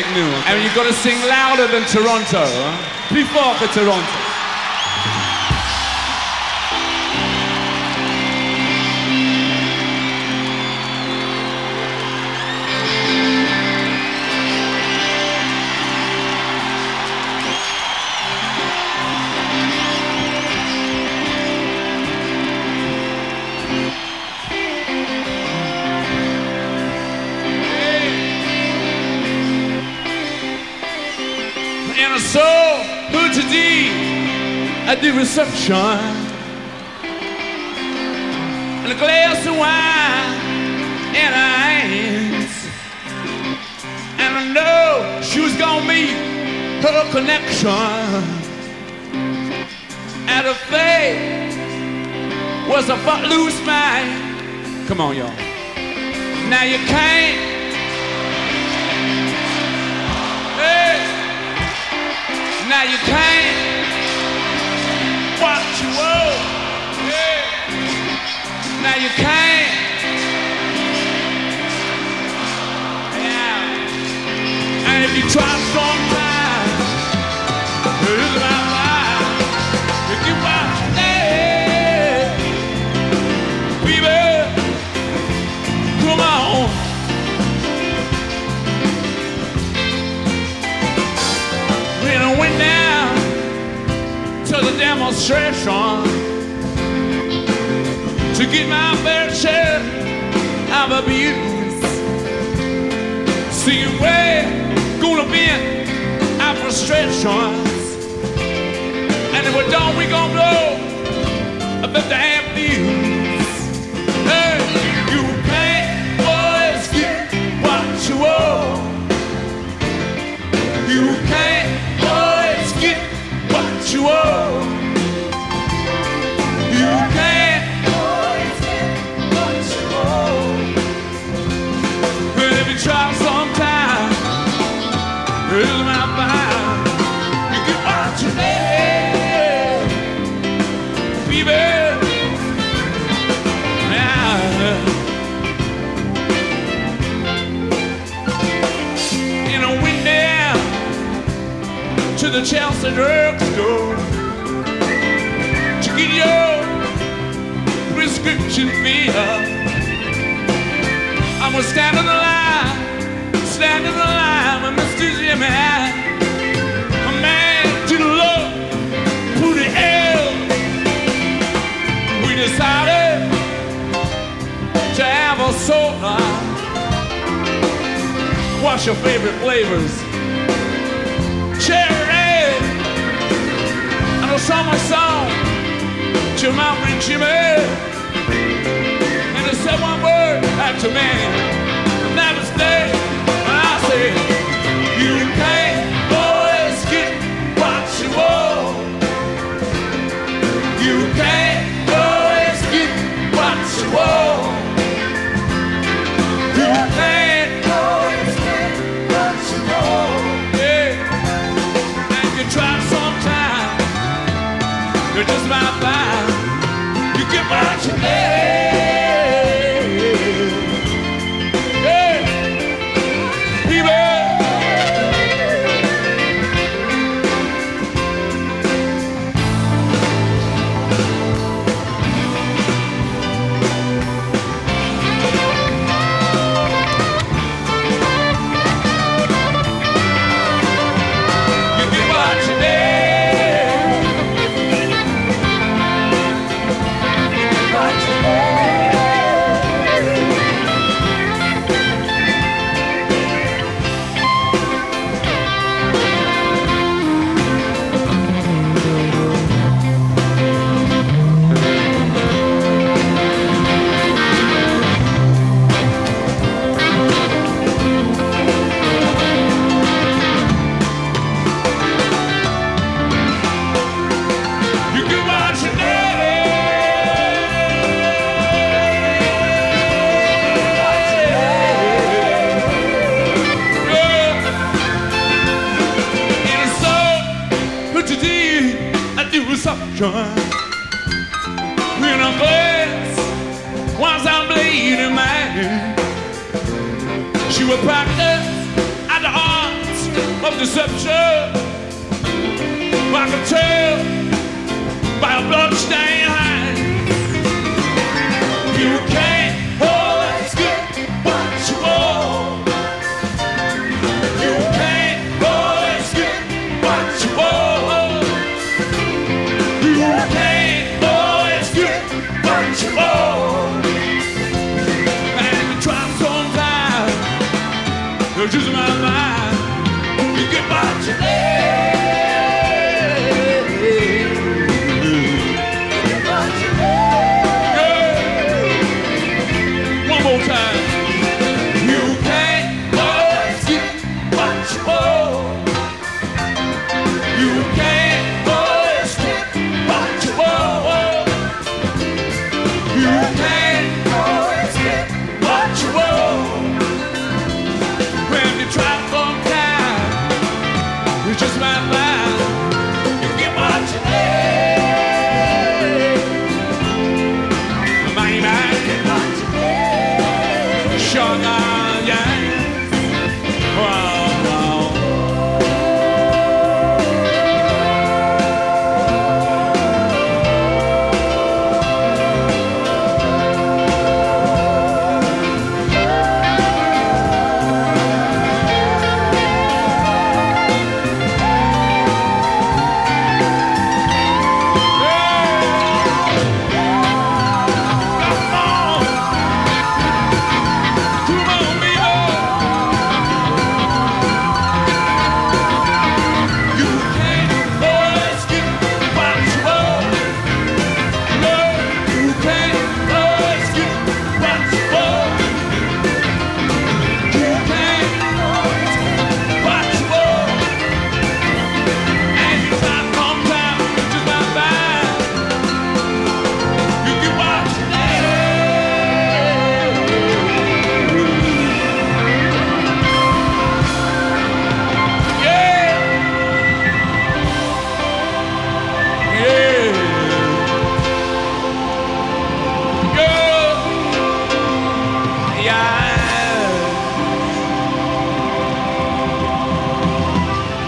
nous. Okay? And you got to sing louder than Toronto. Hein? Plus fort que Toronto. So, who today at the reception, and a glass of wine in her hands, and I know she was gonna meet her connection, and her face was a footloose man. Come on, y'all. Now you can't. Hey. Now you can't watch your world. Yeah. Now you can't. Yeah. And if you try sometime, it's my life. If you watch it, baby, come on. When I went down to the demonstration to get my fair share of abuse, singing we're gonna vent our frustrations, and if we're done, we're gonna blow up the damn fuse. Hey, you can't always get what you want. You can't get what you want. You can't always get what you want. But if you try sometime, it's my fine. You get what you need, baby. Now, in a window to the Chelsea drugstore to get your prescription filled. I'm gonna stand in the line with Mr. Jimmy, a man to the love, put the L. We decided to have a soda. What's your favorite flavors? Cherry, and a summer song to Mountain Jimmy. And they said one word back to me, and that was day. And I said, you can't always get what you want. You can't always get what you want. You can't always get what you want. Try sometime, you're just my fine. You get what you need. Yeah, people. When I'm glass, once I'm bleeding, man, she would practice at the arts of deception. I can tell by a bloodstained hand. You can't always get what you want. You can't always get what you want. You can't always get what you want. And if you try sometimes, it's just my mind. You get what you need. Time. You can't always get what you want.